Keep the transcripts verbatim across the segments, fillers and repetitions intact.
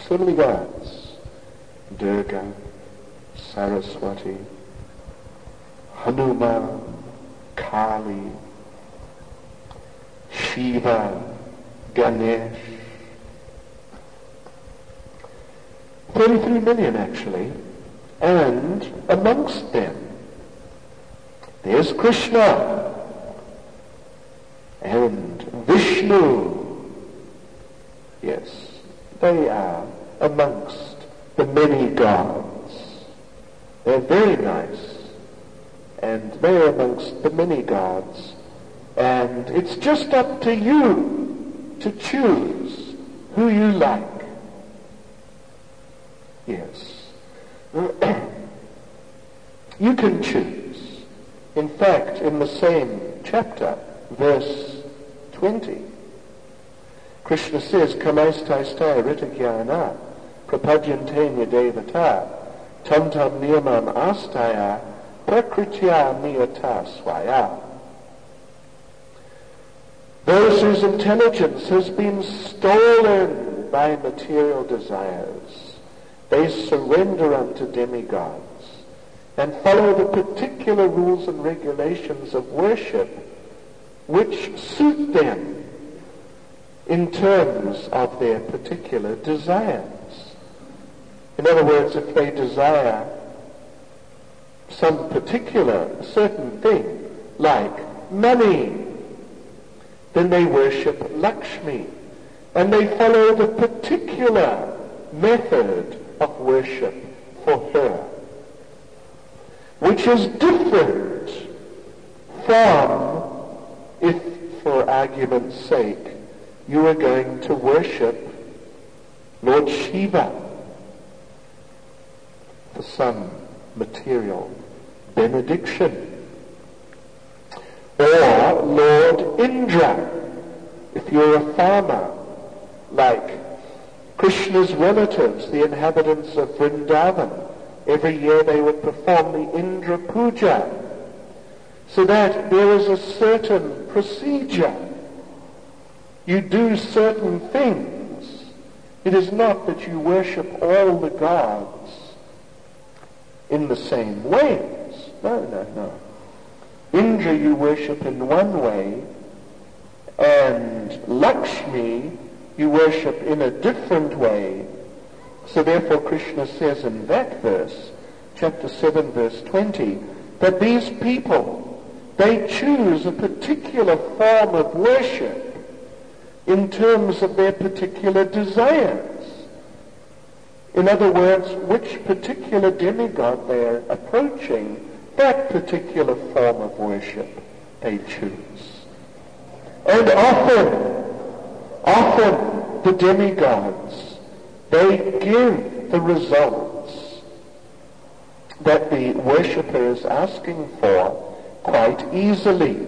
So many gods. Durga, Saraswati, Hanuman, Kali, Shiva, Ganesh. thirty-three million actually. And amongst them, there's Krishna and Vishnu. Yes, they are amongst the many gods. They're very nice, and they're amongst the many gods. And it's just up to you to choose who you like. Yes. You can choose. In fact, in the same chapter, verse twenty, Krishna says, Kamaistai ritagyana prapadyantenya devata tam tam niyamam astaya prakritya niyata swaya. Those whose intelligence has been stolen by material desires, they surrender unto demigods and follow the particular rules and regulations of worship which suit them in terms of their particular desires. In other words, if they desire some particular certain thing, like money, then they worship Lakshmi, and they follow the particular method of worship for her, which is different from if, for argument's sake, you are going to worship Lord Shiva for some material benediction, or Lord Indra, if you're a farmer, like Krishna's relatives, the inhabitants of Vrindavan. Every year they would perform the Indra Puja, so that there is a certain procedure. You do certain things. It is not that you worship all the gods in the same ways. No, no, no. Indra you worship in one way, and Lakshmi you worship in a different way. So therefore Krishna says in that verse, chapter seven, verse twenty, that these people, they choose a particular form of worship in terms of their particular desires. In other words, which particular demigod they are approaching, that particular form of worship they choose. And often, often the demigods, they give the results that the worshipper is asking for quite easily.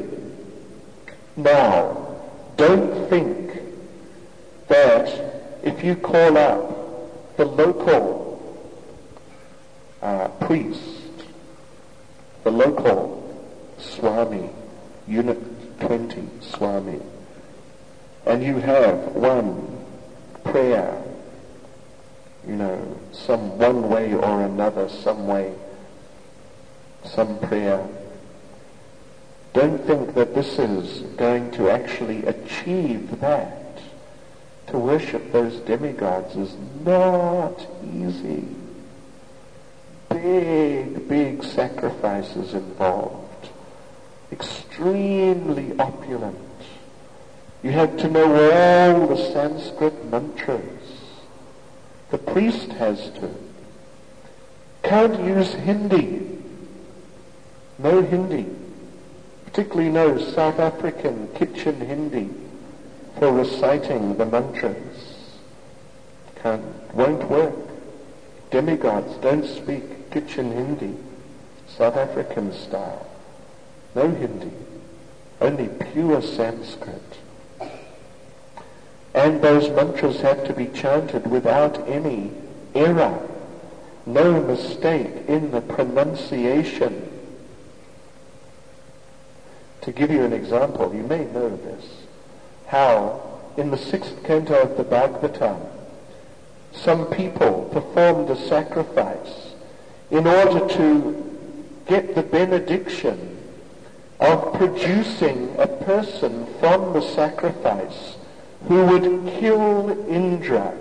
Now, don't think that if you call up the local uh, priest, the local Swami, Unit twenty Swami, and you have one prayer, you know, some one way or another, some way, some prayer. Don't think that this is going to actually achieve that. To worship those demigods is not easy. Big, big sacrifices involved. Extremely opulent. You have to know all the Sanskrit mantras. The priest has to. Can't use Hindi. No Hindi. Particularly no South African kitchen Hindi for reciting the mantras. Can't, won't work. Demigods don't speak kitchen Hindi, South African style. No Hindi. Only pure Sanskrit. And those mantras have to be chanted without any error. No mistake in the pronunciation. To give you an example, you may know this, how in the sixth canto of the Bhagavatam, some people performed a sacrifice in order to get the benediction of producing a person from the sacrifice who would kill Indra.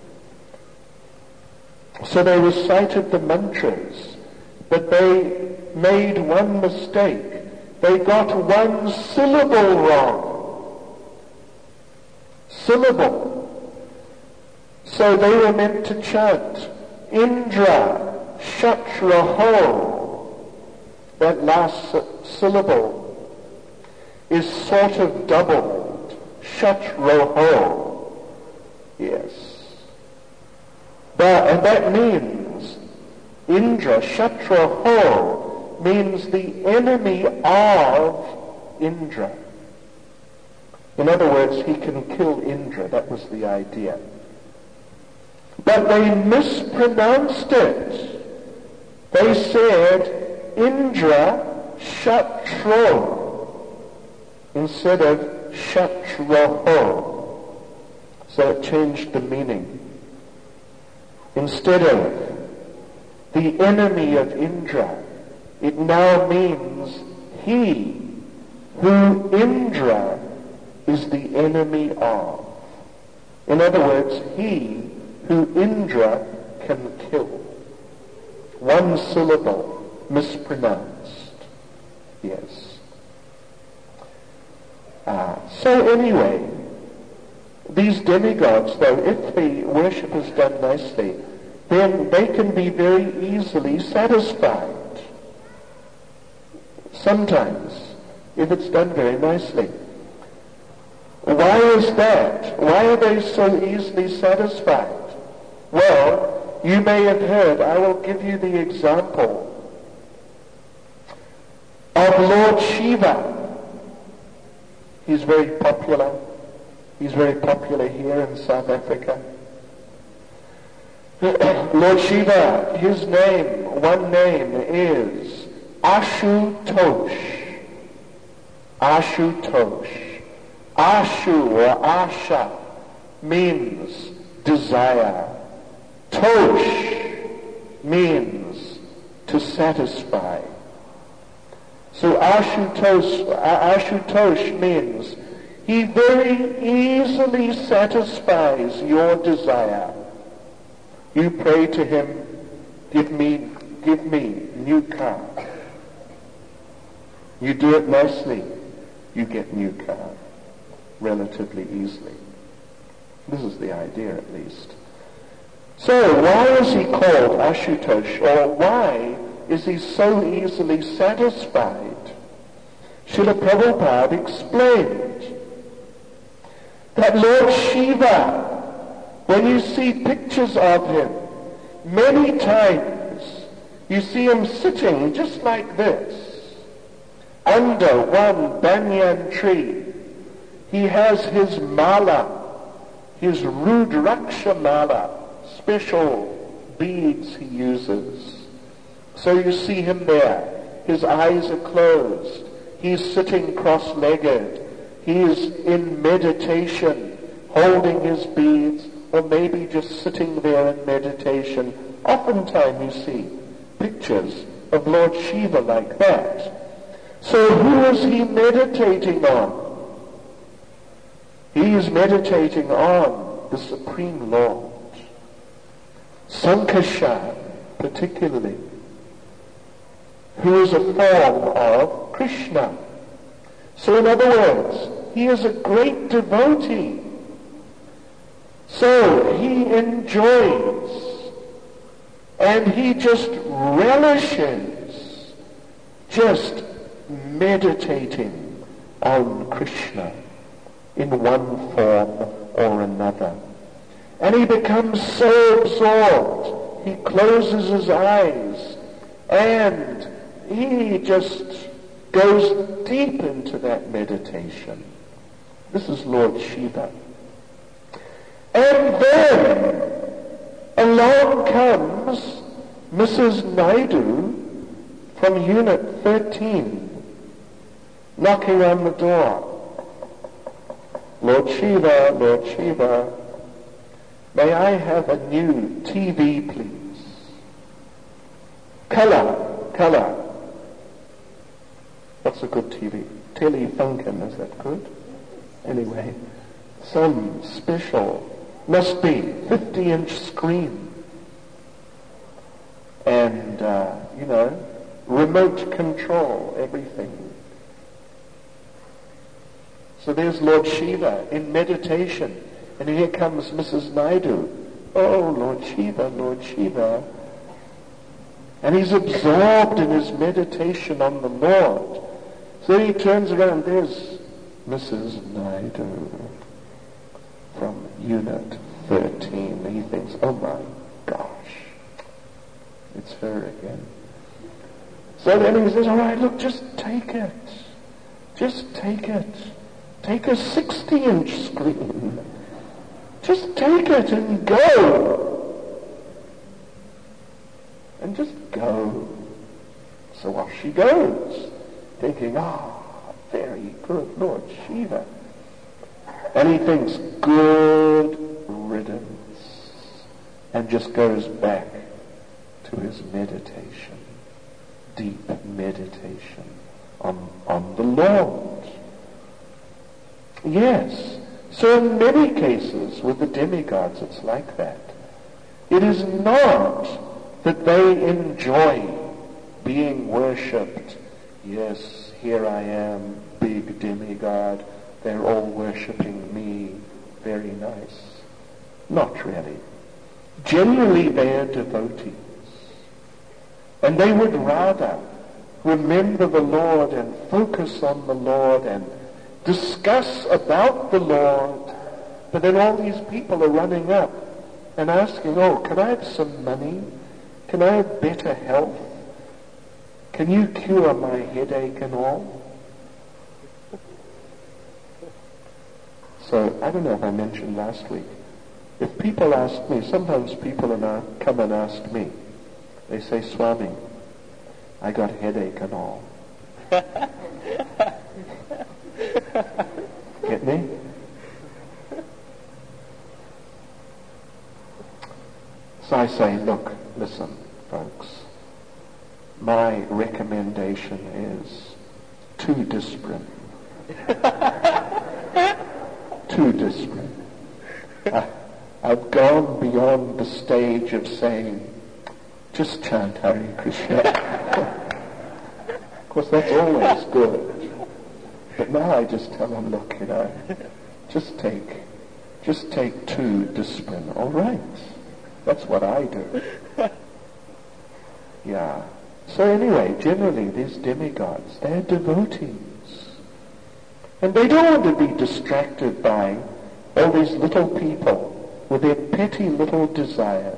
So they recited the mantras, but they made one mistake. They got one syllable wrong. Syllable. So they were meant to chant, Indra Shatraho. That last syllable is sort of doubled. Shatraho. Yes. But, and that means, Indra, Shatraho, means the enemy of Indra. In other words, he can kill Indra. That was the idea. But they mispronounced it. They said Indra Shatro instead of Shatraho. So it changed the meaning. Instead of the enemy of Indra, it now means he who Indra is the enemy of. In other words, he who Indra can kill. One syllable mispronounced. Yes. Uh, so anyway, these demigods, though, if the worship is done nicely, then they can be very easily satisfied. Sometimes, if it's done very nicely. Why is that? Why are they so easily satisfied? Well, you may have heard, I will give you the example of Lord Shiva. He's very popular. He's very popular here in South Africa. Lord Shiva, his name, one name is Ashutosh. Ashutosh. Ashu or Asha means desire. Tosh means to satisfy. So Ashutosh, Ashutosh means he very easily satisfies your desire. You pray to him, give me, give me new car. You do it nicely, you get new car relatively easily. This is the idea, at least. So why is he called Ashutosh, or why is he so easily satisfied? Srila Prabhupada explained that Lord Shiva, when you see pictures of him, many times you see him sitting just like this, under one banyan tree. He has his mala, his Rudraksha mala, special beads he uses. So you see him there. His eyes are closed. He's sitting cross-legged. He is in meditation, holding his beads, or maybe just sitting there in meditation. Oftentimes you see pictures of Lord Shiva like that. So who is he meditating on? He is meditating on the Supreme Lord. Sankashan, particularly, who is a form of Krishna. So in other words, he is a great devotee. So he enjoys and he just relishes just meditating on Krishna in one form or another. And he becomes so absorbed, he closes his eyes and he just goes deep into that meditation. This is Lord Shiva. And then along comes Missus Naidu from Unit thirteen, knocking on the door. Lord Shiva, Lord Shiva. May I have a new T V, please? Color, color. What's a good T V? Telefunken, is that good? Anyway, some special, must be fifty-inch screen. And, uh, you know, remote control, everything. So there's Lord Shiva in meditation. And here comes Missus Naidu. Oh, Lord Shiva, Lord Shiva. And he's absorbed in his meditation on the Lord. So he turns around. There's Missus Naidu from Unit thirteen. He thinks, oh my gosh, it's her again. So then he says, all right, look, just take it. Just take it. Take a sixty-inch screen. Just take it and go. And just go. So off she goes, thinking, ah, oh, very good, Lord Shiva. And he thinks, good riddance. And just goes back to his meditation, deep meditation on, on the Lord. Yes. So in many cases with the demigods it's like that. It is not that they enjoy being worshipped. Yes, here I am, big demigod. They're all worshipping me. Very nice. Not really. Generally they are devotees. And they would rather remember the Lord and focus on the Lord and discuss about the Lord, but then all these people are running up and asking, oh, can I have some money? Can I have better health? Can you cure my headache and all? So, I don't know if I mentioned last week, if people ask me, sometimes people come and ask me, they say, Swami, I got headache and all. Get me? So I say, look, listen, folks. My recommendation is two disprin. two disprin. I, I've gone beyond the stage of saying, just chant Hare Krishna. Of course, that's always good. But now I just tell them, look, you know, just take, just take two disprin. All right. That's what I do. Yeah. So anyway, generally these demigods, they're devotees. And they don't want to be distracted by all these little people with their petty little desires.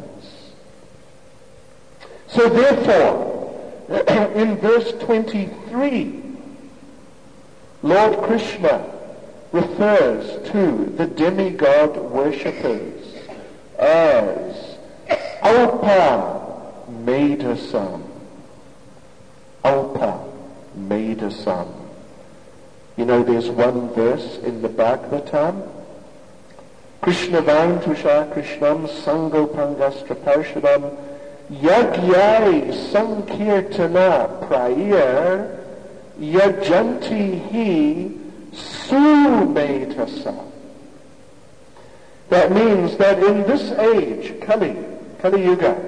So therefore, in verse twenty-three, Lord Krishna refers to the demigod worshippers as Alpa Medasam. Alpa Medasam. You know, there's one verse in the Bhagavatam. Krishna Vaintusha Krishnam Sangopangastra Parshadam Yagyai Sankirtana Prayir Yajanti hi Sumetasa. That means that in this age, Kali, Kali Yuga,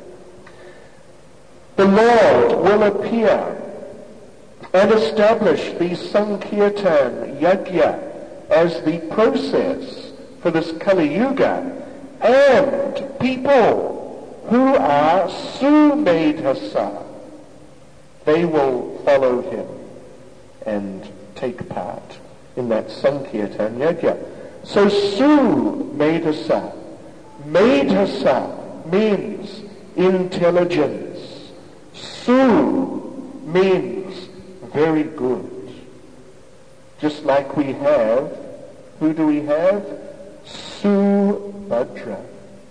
the Lord will appear and establish the Sankirtan Yajna as the process for this Kali Yuga, and people who are Sumedhasa, they will follow him and take part in that Sankirtan Yajna. So Sumedhasa, Medhasa means intelligence. Su means very good. Just like we have, who do we have? Subhadra.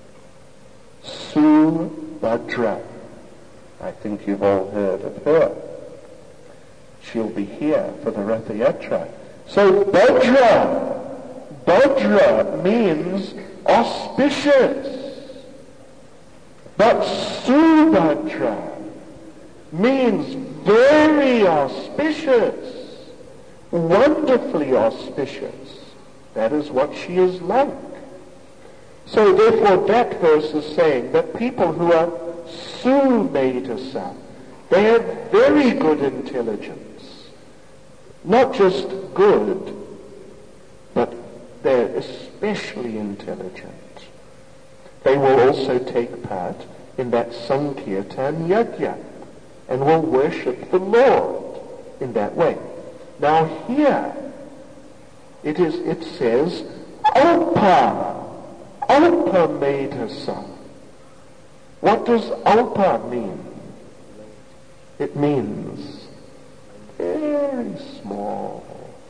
Subhadra. I think you've all heard of her. She'll be here for the Ratha Yatra. So Bhadra, Bhadra means auspicious. But Subhadra means very auspicious, wonderfully auspicious. That is what she is like. So therefore that verse is saying that people who are Sumedasa, they have very good intelligence. Not just good, but they're especially intelligent. They will also take part in that Sankirtan Yajna and will worship the Lord in that way. Now here it is it says Alpa, Alpa Medasa. What does Alpa mean? It means very small.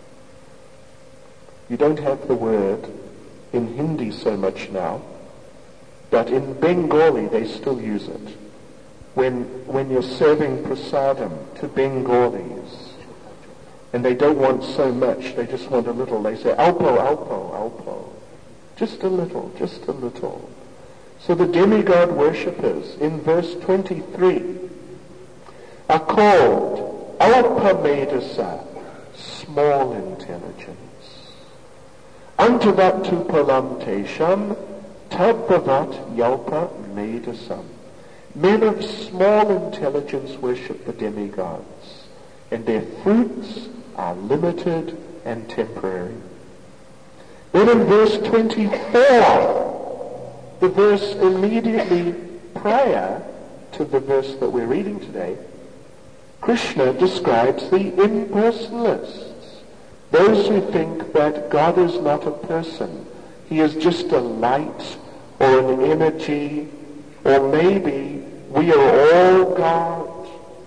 You don't have the word in Hindi so much now, but in Bengali they still use it. When when you're serving prasadam to Bengalis, and they don't want so much, they just want a little, they say, alpo, alpo, alpo. Just a little, just a little. So the demigod worshippers in verse twenty-three are called Alpamedasa, small intelligence. Antavattu palam tesham tabhavat yalpa medasam. Men of small intelligence worship the demigods, and their fruits are limited and temporary. Then in verse twenty-four, the verse immediately prior to the verse that we're reading today, Krishna describes the impersonalists, those who think that God is not a person. He is just a light or an energy, or maybe we are all God.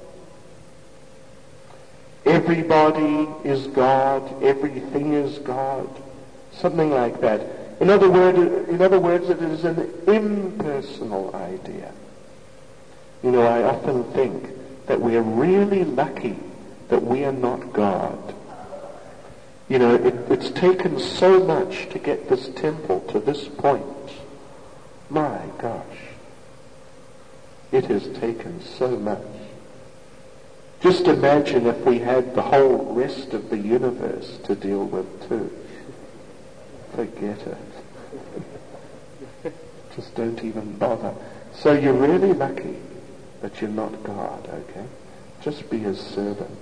Everybody is God, everything is God, something like that. In other, word, in other words, it is an impersonal idea. You know, I often think that we're really lucky that we are not God. You know, it, it's taken so much to get this temple to this point. My gosh. It has taken so much. Just imagine if we had the whole rest of the universe to deal with too. Forget it. Just don't even bother. So you're really lucky that you're not God, okay? Just be his servant.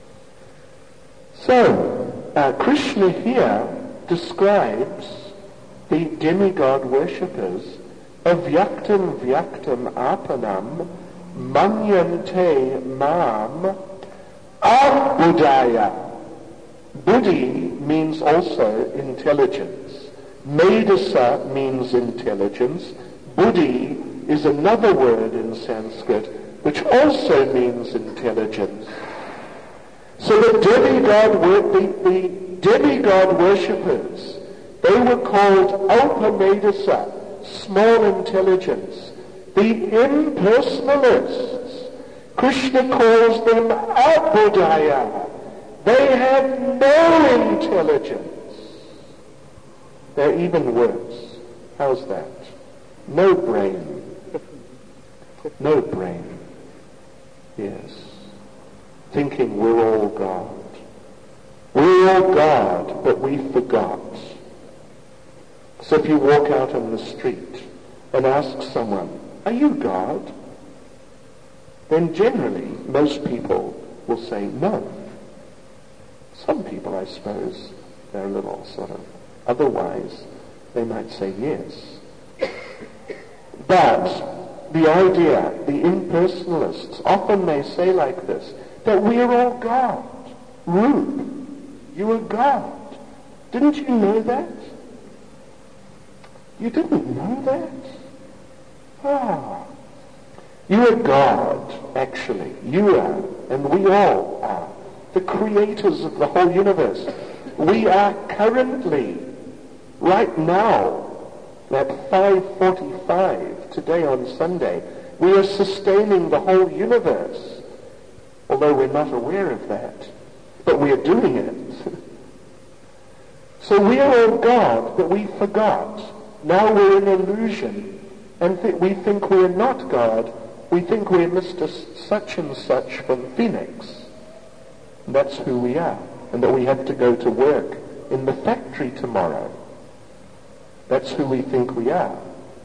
So, uh, Krishna here describes the demigod worshippers of Vyaktam Vyaktam Apanam Manyante Mam Abudaya. Buddhi means also intelligence. Medasa means intelligence. Buddhi is another word in Sanskrit which also means intelligence. So the demigod, the, the demigod worshippers, they were called Alpamedasa, small intelligence. The impersonalists, Krishna calls them Abudaya. They have no intelligence. They're even worse. How's that? No brain. No brain. Yes. Thinking we're all God. We're all God, but we forgot. So if you walk out on the street and ask someone, are you God? Then generally most people will say no. Some people, I suppose, they're a little sort of, otherwise they might say yes. But the idea, the impersonalists, often they say like this, that we are all God. Rube, you are God. Didn't you know that? You didn't know that? Ah. You are God, actually. You are, and we all are, the creators of the whole universe. We are currently, right now, at five forty-five, today on Sunday, we are sustaining the whole universe. Although we're not aware of that. But we are doing it. So we are all God, but we forgot. Now we're in illusion, and th- we think we're not God. We think we're Mister Such and Such from Phoenix. And that's who we are, and that we have to go to work in the factory tomorrow. That's who we think we are.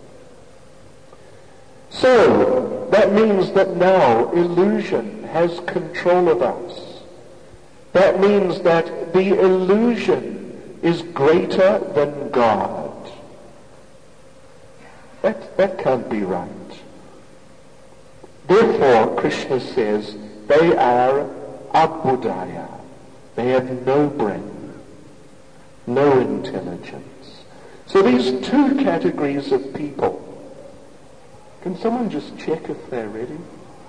So, that means that now illusion has control of us. That means that the illusion is greater than God. That, that can't be right. Therefore, Krishna says, they are abudaya. They have no brain, no intelligence. So these two categories of people, can someone just check if they're ready?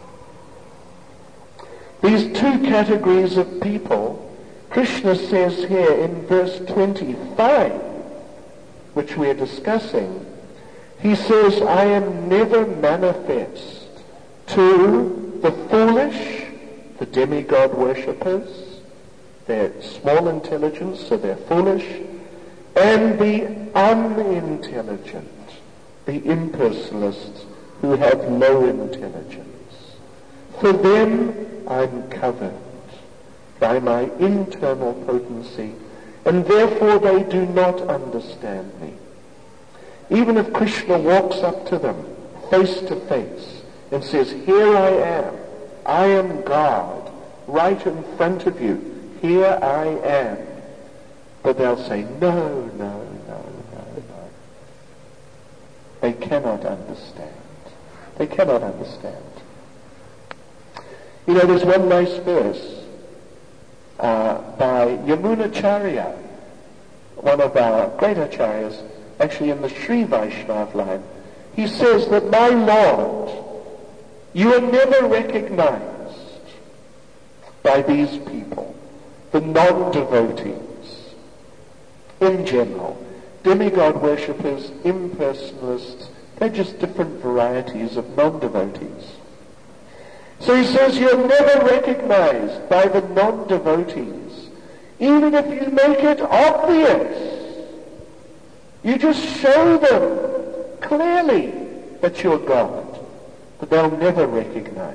These two categories of people, Krishna says here in verse twenty-five, which we're discussing, he says, I am never manifest to the foolish, the demigod worshippers, they're small intelligence, so they're foolish, and the unintelligent, the impersonalists who have low intelligence. For them, I'm covered by my internal potency, and therefore they do not understand me. Even if Krishna walks up to them face to face and says, here I am, I am God, right in front of you, here I am. But they'll say, no, no, no, no, no. They cannot understand. They cannot understand. You know, there's one nice verse uh, by Yamunacharya, one of our great acharyas, actually in the Sri Vaishnav line. He says that, my Lord, you are never recognized by these people, the non-devotees, in general. Demigod worshippers, impersonalists, they're just different varieties of non-devotees. So he says you're never recognized by the non-devotees, even if you make it obvious. You just show them clearly that you're God, but they'll never recognize.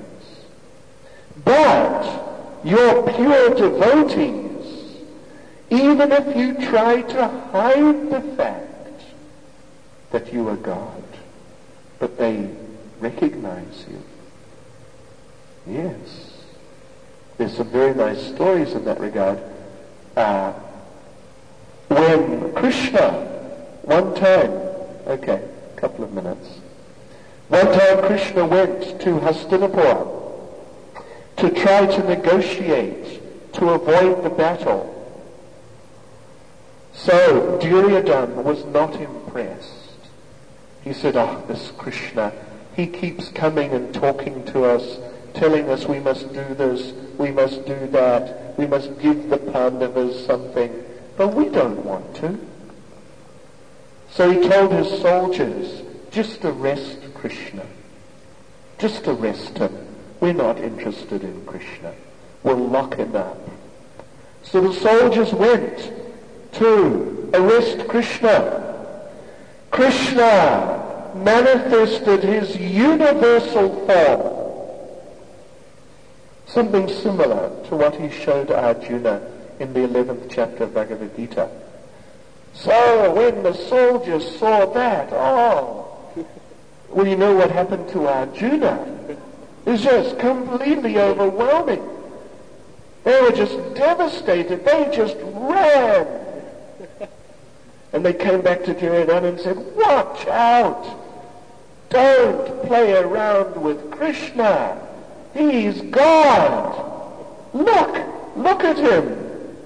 But your pure devotees, even if you try to hide the fact that you are God, but they recognize you. Yes. There's some very nice stories in that regard. Uh, when Krishna, one time, okay, a couple of minutes. One time Krishna went to Hastinapur to try to negotiate to avoid the battle. So Duryodhana was not impressed. He said, oh, this Krishna, he keeps coming and talking to us, telling us we must do this, we must do that, we must give the Pandavas something, but we don't want to. So he told his soldiers, just arrest Krishna. Just arrest him. We're not interested in Krishna. We'll lock him up. So the soldiers went to arrest Krishna. Krishna manifested his universal form. Something similar to what he showed Arjuna in the eleventh chapter of Bhagavad Gita. So when the soldiers saw that, oh, well, you know what happened to Arjuna? It was just completely overwhelming. They were just devastated. They just ran. And they came back to Duryodhana and said, watch out. Don't play around with Krishna. He's God. Look, look at him.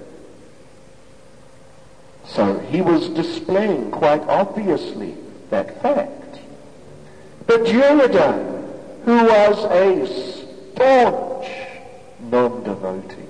So he was displaying quite obviously that fact. But Duryodhana, who was a staunch non-devotee,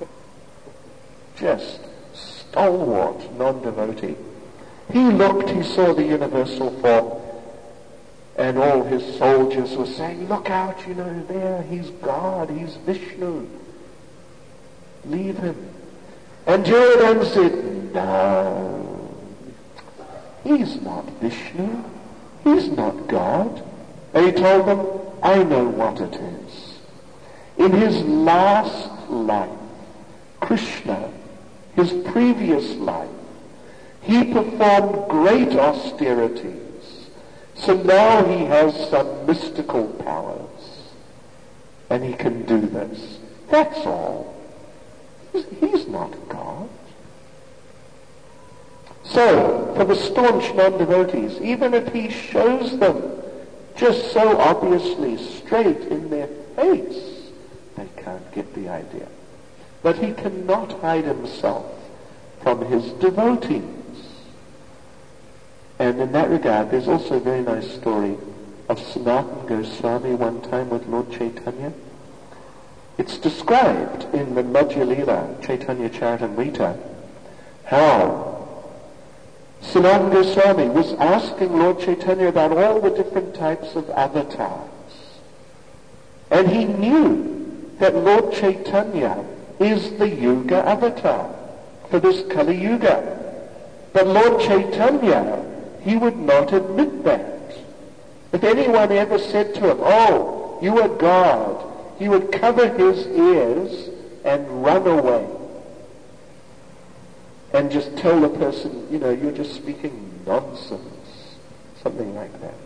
just stalwart non-devotee, he looked, he saw the universal form, and all his soldiers were saying, look out, you know, there, he's God, he's Vishnu. Leave him. And Duryodhana said, no, he's not Vishnu, he's not God. And he told them, I know what it is. In his last life, Krishna, his previous life, he performed great austerities. So now he has some mystical powers. And he can do this. That's all. He's, he's not God. So, for the staunch non-devotees, even if he shows them just so obviously straight in their face, they can't get the idea. But he cannot hide himself from his devotees. And in that regard, there's also a very nice story of Sanatana Goswami one time with Lord Chaitanya. It's described in the Madhya Lila, Chaitanya Charitamrita, how Sanatana Goswami was asking Lord Chaitanya about all the different types of avatars. And he knew that Lord Chaitanya is the Yuga avatar for this Kali Yuga. But Lord Chaitanya, he would not admit that. If anyone ever said to him, oh, you are God, he would cover his ears and run away. And just tell the person, you know, you're just speaking nonsense. Something like that.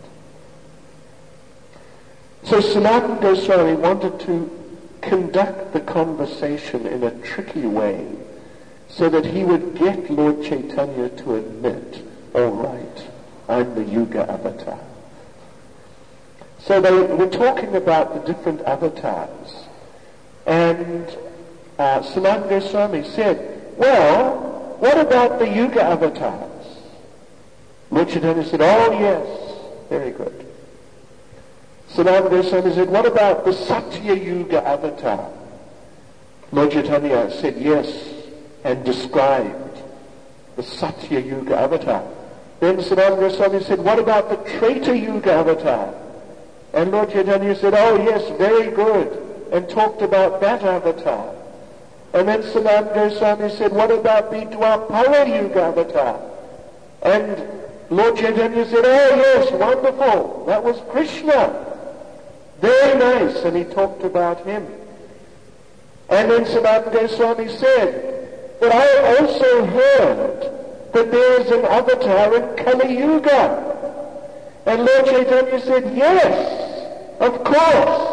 So Sanatana Goswami wanted to conduct the conversation in a tricky way so that he would get Lord Chaitanya to admit, all right, I'm the Yuga avatar. So they were talking about the different avatars. And uh, Sanatana Goswami said, well, what about the Yuga avatars? Lord Chaitanya said, oh yes, very good. Sanatana Goswami said, what about the Satya Yuga avatar? Lord Chaitanya said yes, and described the Satya Yuga avatar. Then Sanatana Goswami said, what about the Treta Yuga avatar? And Lord Chaitanya said, oh yes, very good, and talked about that avatar. And then Sanatana Goswami said, what about the Dwapara Yuga avatar? And Lord Chaitanya said, oh yes, wonderful, that was Krishna. Very nice, and he talked about him. And then Sanatana Goswami said, but I also heard that there is an avatar in Kali Yuga. And Lord Chaitanya said, yes, of course.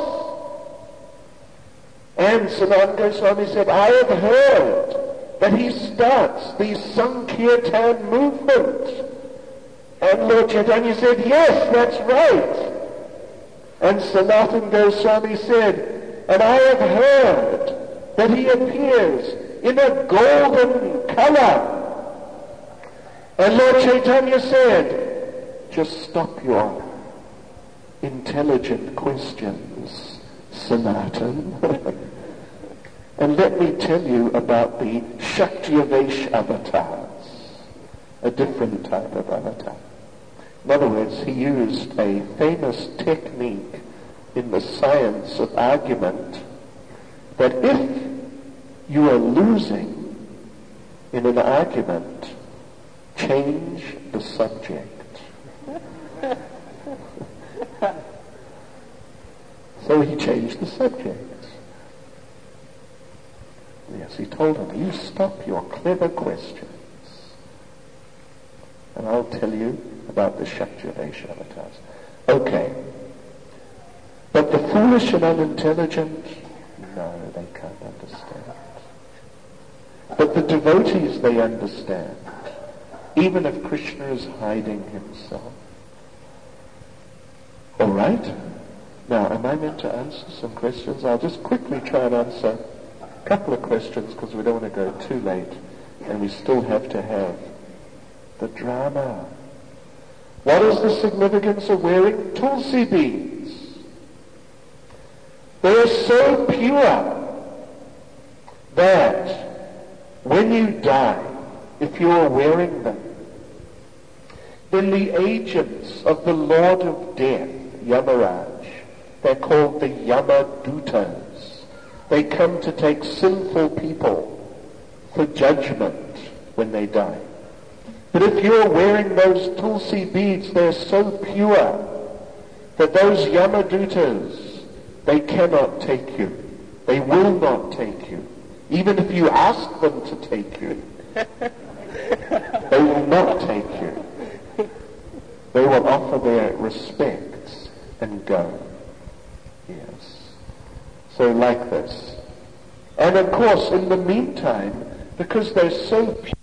And Sanatana Goswami said, I have heard that he starts the Sankirtan movement. And Lord Chaitanya said, yes, that's right. And Sanatana Goswami said, and I have heard that he appears in a golden color. And Lord Chaitanya said, just stop your intelligent questions, Sanatan, and let me tell you about the Shaktiyavesh avatars, a different type of avatar. In other words, he used a famous technique in the science of argument that if you are losing in an argument, change the subject. So he changed the subject. Yes, he told him, you stop your clever questions, and I'll tell you about the Shaktiyavesh avatars. Okay. But the foolish and unintelligent, no, they can't understand. But the devotees, they understand, even if Krishna is hiding himself. All right? Now, am I meant to answer some questions? I'll just quickly try and answer a couple of questions because we don't want to go too late, and we still have to have the drama. What is the significance of wearing tulsi beads? They are so pure that when you die, if you are wearing them, then the agents of the Lord of Death, Yamaraj, they're called the Yamadutas. They come to take sinful people for judgment when they die. But if you're wearing those tulsi beads, they're so pure that those Yamadutas, they cannot take you. They will not take you. Even if you ask them to take you, they will not take you. They will offer their respects and go. Yes. So like this. And of course, in the meantime, because they're so pure,